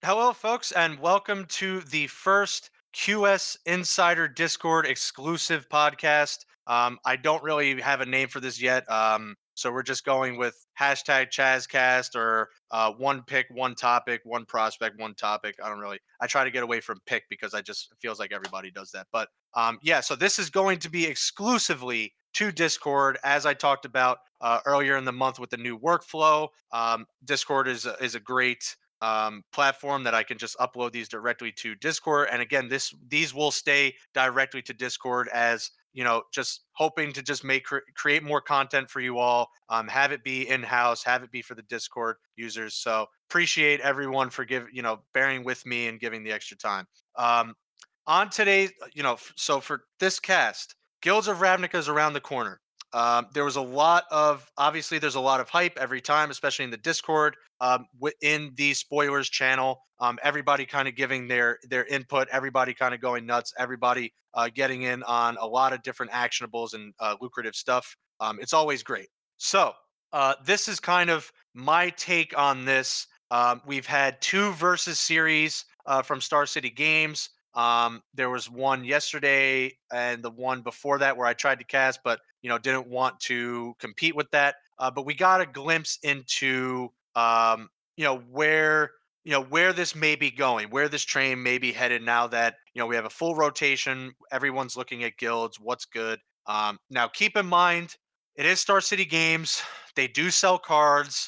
Hello, folks, and welcome to the first QS Insider Discord exclusive podcast. I don't really have a name for this yet, so we're just going with hashtag Chazcast or one pick, one topic, one prospect, one topic. I try to get away from pick because it feels like everybody does that. But yeah, so this is going to be exclusively to Discord, as I talked about earlier in the month with the new workflow. Discord is a great platform that I can just upload these directly to Discord. And again, these will stay directly to Discord as just hoping to just create more content for you all. Have it be in house, have it be for the Discord users. So appreciate everyone for bearing with me and giving the extra time. Um, on today's, so for this cast, Guilds of Ravnica is around the corner. There was a lot of obviously there's a lot of hype every time, especially in the Discord, within the spoilers channel. Everybody kind of giving their input, everybody kind of going nuts, everybody getting in on a lot of different actionables and lucrative stuff. It's always great. So this is kind of my take on this. We've had two versus series from Star City Games. There was one yesterday and the one before that where I tried to cast, but didn't want to compete with that. But we got a glimpse into where this may be going, where this train may be headed now that we have a full rotation. Everyone's looking at guilds. What's good? Now, keep in mind, it is Star City Games. They do sell cards.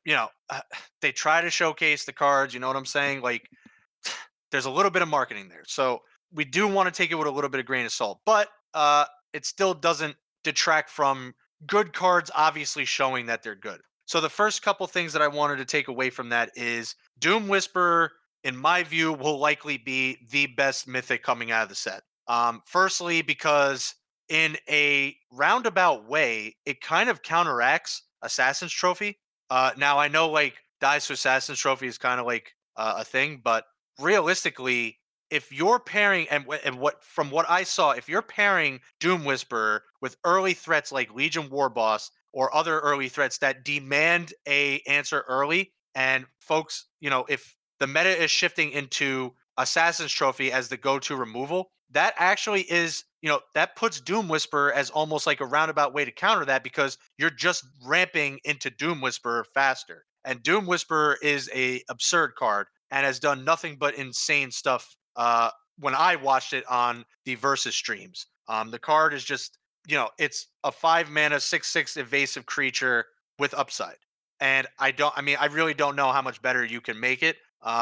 They try to showcase the cards. You know what I'm saying? Like, there's a little bit of marketing there. So we do want to take it with a little bit of grain of salt, but it still doesn't detract from good cards obviously showing that they're good. So the first couple things that I wanted to take away from that is Doom Whisperer, in my view, will likely be the best mythic coming out of the set. Firstly, because in a roundabout way, it kind of counteracts Assassin's Trophy. Now I know like Dice to Assassin's Trophy is kind of like a thing, but realistically, if you're pairing and what from what I saw, if you're pairing Doom Whisperer with early threats like Legion War Boss or other early threats that demand a answer early, and folks, if the meta is shifting into Assassin's Trophy as the go-to removal, that actually is, that puts Doom Whisperer as almost like a roundabout way to counter that because you're just ramping into Doom Whisperer faster. And Doom Whisperer is a absurd card and has done nothing but insane stuff when I watched it on the Versus streams. The card is just, it's a 5 mana 6/6 evasive creature with upside. And I really don't know how much better you can make it.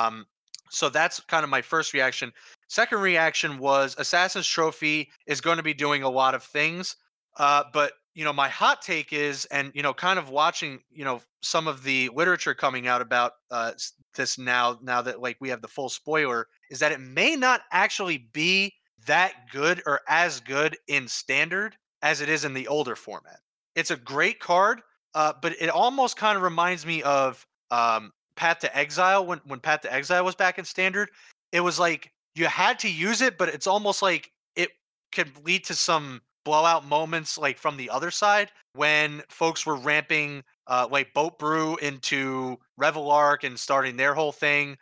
So that's kind of my first reaction. Second reaction was Assassin's Trophy is going to be doing a lot of things. But my hot take is, and kind of watching, some of the literature coming out about this now that like we have the full spoiler, is that it may not actually be that good or as good in standard as it is in the older format. It's a great card, but it almost kind of reminds me of Path to Exile when Path to Exile was back in standard. It was like you had to use it, but it's almost like it could lead to some blowout moments like from the other side when folks were ramping like Boat Brew into Revelark and starting their whole thing.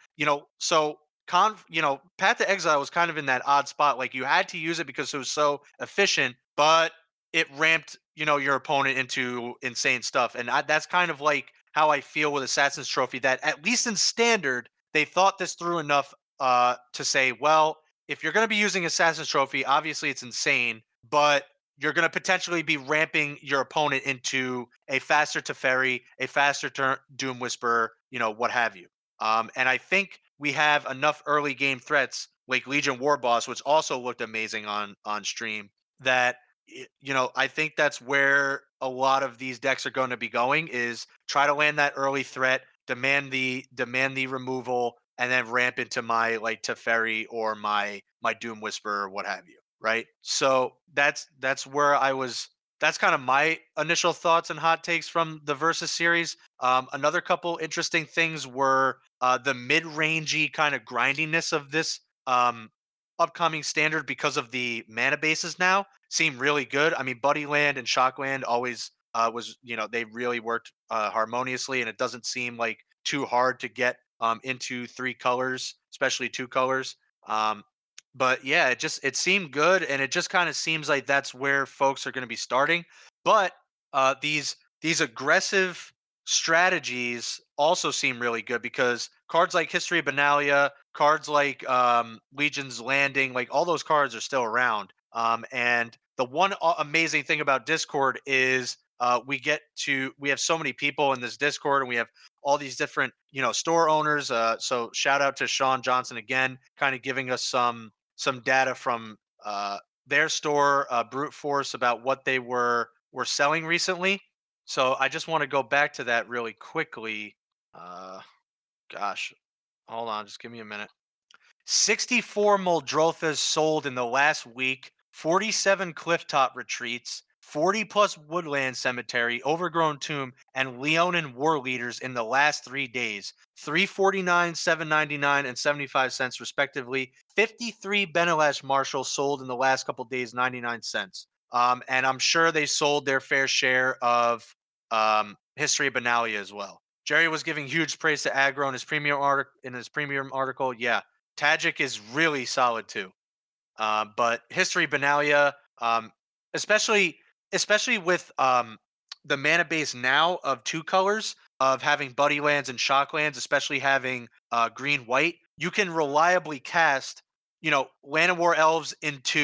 Path to Exile was kind of in that odd spot. Like you had to use it because it was so efficient, but it ramped, your opponent into insane stuff. And that's kind of like how I feel with Assassin's Trophy, that at least in standard, they thought this through enough to say, well, if you're going to be using Assassin's Trophy, obviously it's insane, but you're going to potentially be ramping your opponent into a faster Teferi, a faster Doom Whisperer, what have you. And I think we have enough early game threats like Legion War Boss, which also looked amazing on stream, that I think that's where a lot of these decks are going to be going, is try to land that early threat, demand the removal, and then ramp into my like Teferi or my Doom Whisperer or what have you. Right. So that's where I was. That's kind of my initial thoughts and hot takes from the Versus series. Another couple interesting things were the mid-rangey kind of grindiness of this upcoming standard because of the mana bases now seem really good. I mean, Buddyland and Shockland always they really worked harmoniously, and it doesn't seem like too hard to get into 3 colors, especially 2 colors. Um, but yeah, it seemed good, and it just kind of seems like that's where folks are going to be starting. But these aggressive strategies also seem really good because cards like History of Benalia, cards like Legion's Landing, like all those cards are still around. And the one amazing thing about Discord is we have so many people in this Discord, and we have all these different store owners. So shout out to Sean Johnson again, kind of giving us some data from their store, Brute Force, about what they were selling recently. So I just want to go back to that really quickly. Uh, gosh, hold on, just give me a minute. 64 Muldrothas sold in the last week, 47 Clifftop Retreats, 40 plus Woodland Cemetery, Overgrown Tomb, and Leonin War Leaders in the last 3 days. 349, 799, and 75 cents respectively. 53 Benelash Marshall sold in the last couple days, 99 cents. And I'm sure they sold their fair share of History of Benalia as well. Jerry was giving huge praise to Aggro in his premium article. Yeah, Tajic is really solid too. But History Benalia, um, especially especially with the mana base now of 2 colors, of having Buddy Lands and Shock Lands, especially having green white, you can reliably cast Land of War Elves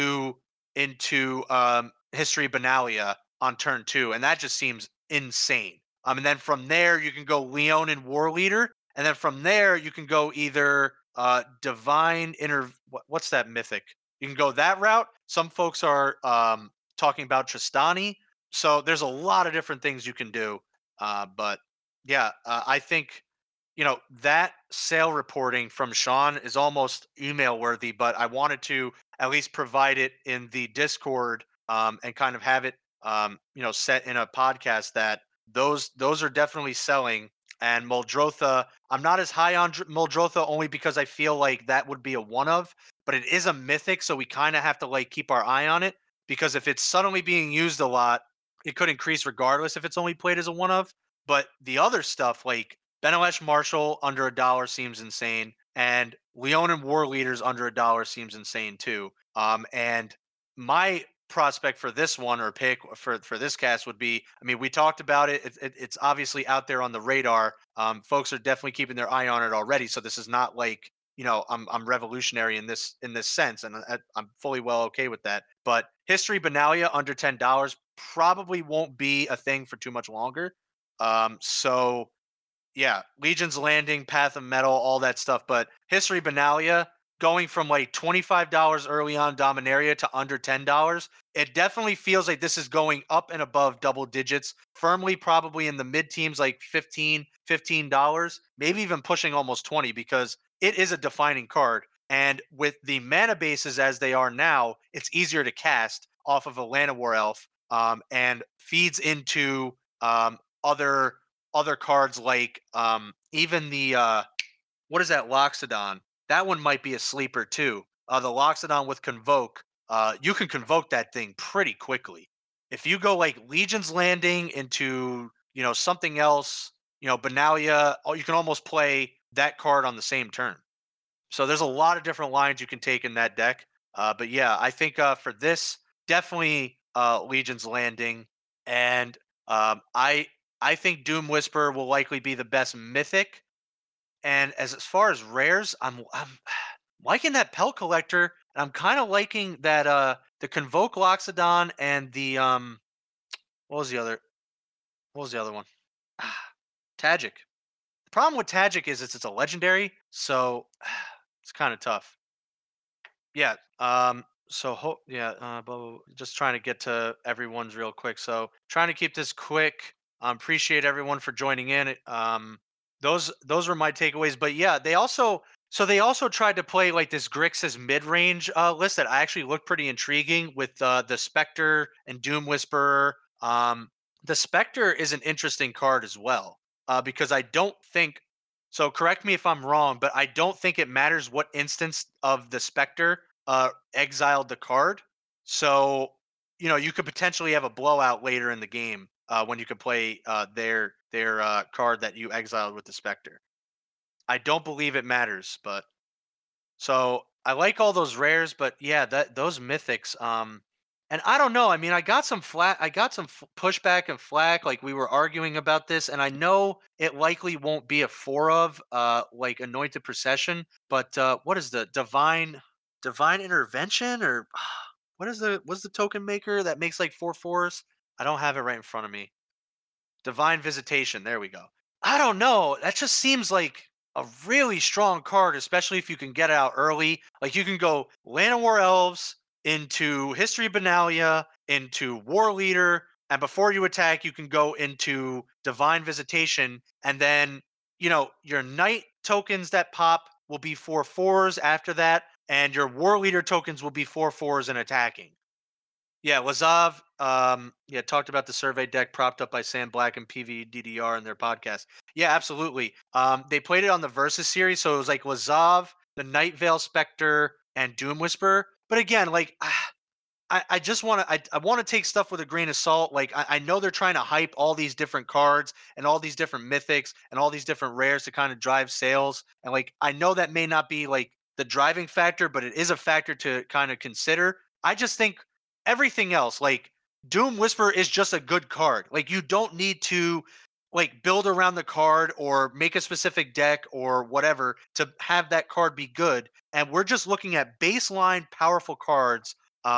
into History Benalia on turn 2, and that just seems insane. And then from there you can go Leon and War Leader, and then from there you can go either Divine Inter. What's that mythic? You can go that route. Some folks are talking about Tristani. So there's a lot of different things you can do. But yeah, I think that sale reporting from Sean is almost email worthy. But I wanted to at least provide it in the Discord, and kind of have it set in a podcast that those are definitely selling. And Muldrotha, I'm not as high on Muldrotha only because I feel like that would be a one of, but it is a mythic, so we kind of have to like keep our eye on it, because if it's suddenly being used a lot, it could increase regardless if it's only played as a one of. But the other stuff like Benelesh Marshall under $1 seems insane, and Leonin War Leaders under $1 seems insane too. And my prospect for this one, or pick for this cast, would be, I mean, we talked about it. It's obviously out there on the radar. Folks are definitely keeping their eye on it already. So this is not like I'm revolutionary in this sense, and I'm fully well okay with that. But History Benalia under $10 probably won't be a thing for too much longer. So yeah, Legion's Landing, Path of Metal, all that stuff. But History Benalia going from like $25 early on Dominaria to under $10, it definitely feels like this is going up and above double digits, firmly probably in the mid teams, like $15, maybe even pushing almost 20, because it is a defining card. And with the mana bases as they are now, it's easier to cast off of a Llanowar Elf, and feeds into other cards like even the what is that, Loxodon? That one might be a sleeper too. The Loxodon with Convoke, you can convoke that thing pretty quickly. If you go like Legion's Landing into something else, Benalia, you can almost play that card on the same turn. So there's a lot of different lines you can take in that deck. But yeah, I think for this, definitely Legion's Landing, and I think Doom Whisper will likely be the best mythic. And as far as rares, I'm liking that Pelt Collector, and I'm kind of liking that the Convoke Loxodon, and the what was the other one? Tajic. The problem with Tajic is it's a legendary, so it's kind of tough. Yeah. Yeah. Just trying to get to everyone's real quick. So trying to keep this quick. Appreciate everyone for joining in. Those were my takeaways. But yeah, they also tried to play like this Grixis mid range list that I actually looked pretty intriguing with the Spectre and Doom Whisperer. The Spectre is an interesting card as well, because I don't think so. Correct me if I'm wrong, but I don't think it matters what instance of the Spectre exiled the card. So, you could potentially have a blowout later in the game when you could play their card that you exiled with the Spectre. I don't believe it matters, but so I like all those rares, but yeah, that those mythics. And I don't know. I mean, I got some pushback and flack. Like we were arguing about this, and I know it likely won't be a four of like anointed procession. But what is the divine intervention or what's the token maker that makes like four fours? I don't have it right in front of me. Divine Visitation. There we go. I don't know. That just seems like a really strong card, especially if you can get it out early. Like you can go Land of War Elves into History Benalia into War Leader, and before you attack, you can go into Divine Visitation, and then your Knight tokens that pop will be four fours after that, and your War Leader tokens will be four fours and attacking. Yeah, Lazav, yeah, talked about the survey deck propped up by Sam Black and PVDDR in their podcast. Yeah, absolutely. They played it on the Versus series, so it was like Lazav, the Night Veil Spectre, and Doom Whisper. But again, like I just want to I want to take stuff with a grain of salt. Like I know they're trying to hype all these different cards and all these different mythics and all these different rares to kind of drive sales. And like I know that may not be like the driving factor, but it is a factor to kind of consider. I just think everything else, like Doom Whisper is just a good card. Like you don't need to like build around the card or make a specific deck or whatever to have that card be good. And we're just looking at baseline powerful cards.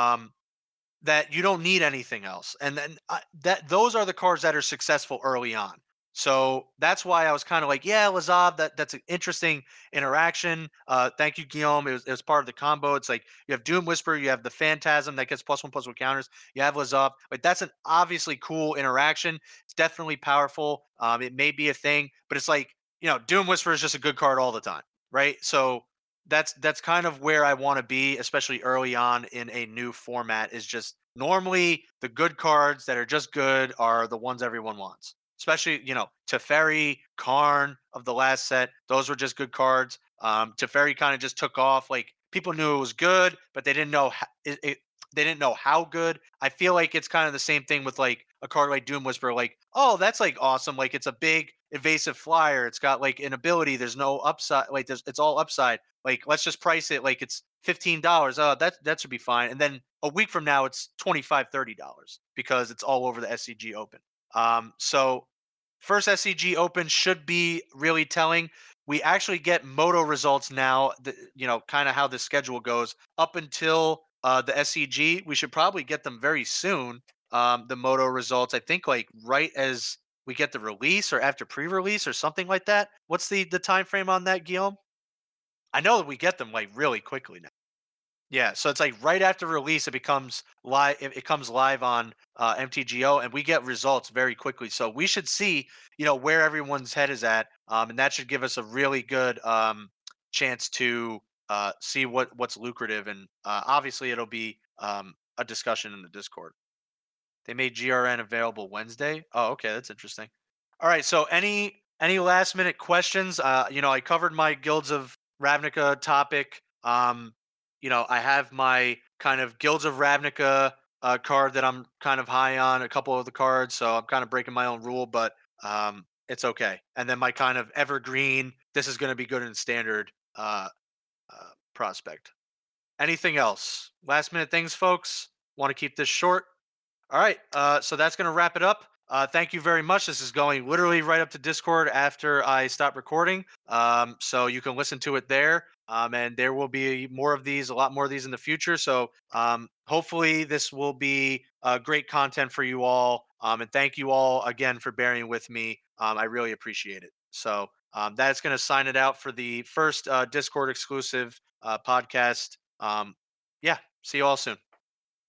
That you don't need anything else. And then that those are the cards that are successful early on. So that's why I was kind of like, yeah, Lazav, that's an interesting interaction. Thank you, Guillaume. It was part of the combo. It's like you have Doom Whisper, you have the Phantasm that gets +1/+1 counters. You have Lazav. Like that's an obviously cool interaction. It's definitely powerful. It may be a thing, but it's like Doom Whisper is just a good card all the time, right? So that's kind of where I want to be, especially early on in a new format. Is just normally the good cards that are just good are the ones everyone wants. Especially Teferi, Karn of the last set; those were just good cards. Teferi kind of just took off. Like people knew it was good, but they didn't know they didn't know how good. I feel like it's kind of the same thing with like a card like Doom Whisper. Like, oh, that's like awesome. Like it's a big evasive flyer. It's got like an ability. There's no upside. Like it's all upside. Like let's just price it like it's $15. Oh, that should be fine. And then a week from now, it's $25, $30 because it's all over the SCG Open. So first SCG Open should be really telling. We actually get moto results now. Kind of how the schedule goes up until the SCG. We should probably get them very soon. The moto results, I think, like right as we get the release or after pre-release or something like that. What's the time frame on that, Guillaume? I know that we get them like really quickly now. Yeah, so it's like right after release, it becomes live. It comes live on MTGO, and we get results very quickly. So we should see, where everyone's head is at, and that should give us a really good chance to see what's lucrative. And obviously, it'll be a discussion in the Discord. They made GRN available Wednesday. Oh, okay, that's interesting. All right, so any last minute questions? I covered my Guilds of Ravnica topic. I have my kind of Guilds of Ravnica card that I'm kind of high on. A couple of the cards, so I'm kind of breaking my own rule, but it's okay. And then my kind of evergreen. This is going to be good in standard prospect. Anything else? Last minute things, folks. Want to keep this short? All right. So that's going to wrap it up. Thank you very much. This is going literally right up to Discord after I stop recording. So you can listen to it there. And there will be more of these, a lot more of these in the future. So hopefully this will be great content for you all. And thank you all again for bearing with me. I really appreciate it. So that's going to sign it out for the first Discord exclusive podcast. Yeah. See you all soon.